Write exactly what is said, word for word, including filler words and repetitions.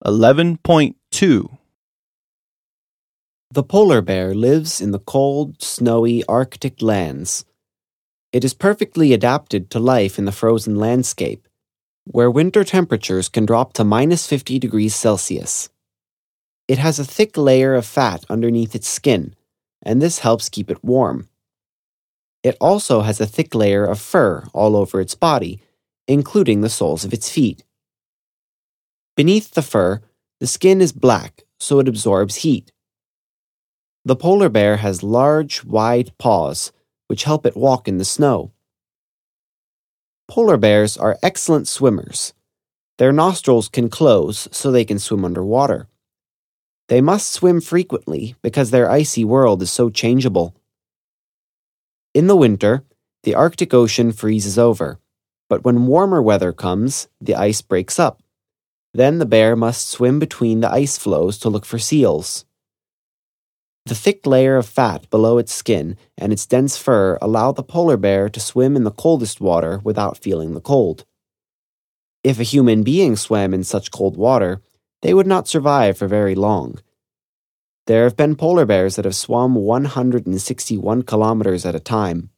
eleven point two. The polar bear lives in the cold, snowy Arctic lands. It is perfectly adapted to life in the frozen landscape, where winter temperatures can drop to minus fifty degrees Celsius. It has a thick layer of fat underneath its skin, and this helps keep it warm. It also has a thick layer of fur all over its body, including the soles of its feet. Beneath the fur, the skin is black, so it absorbs heat. The polar bear has large, wide paws, which help it walk in the snow. Polar bears are excellent swimmers. Their nostrils can close so they can swim underwater. They must swim frequently because their icy world is so changeable. In the winter, the Arctic Ocean freezes over, but when warmer weather comes, the ice breaks up. Then the bear must swim between the ice floes to look for seals. The thick layer of fat below its skin and its dense fur allow the polar bear to swim in the coldest water without feeling the cold. If a human being swam in such cold water, they would not survive for very long. There have been polar bears that have swum one hundred sixty-one kilometers at a time.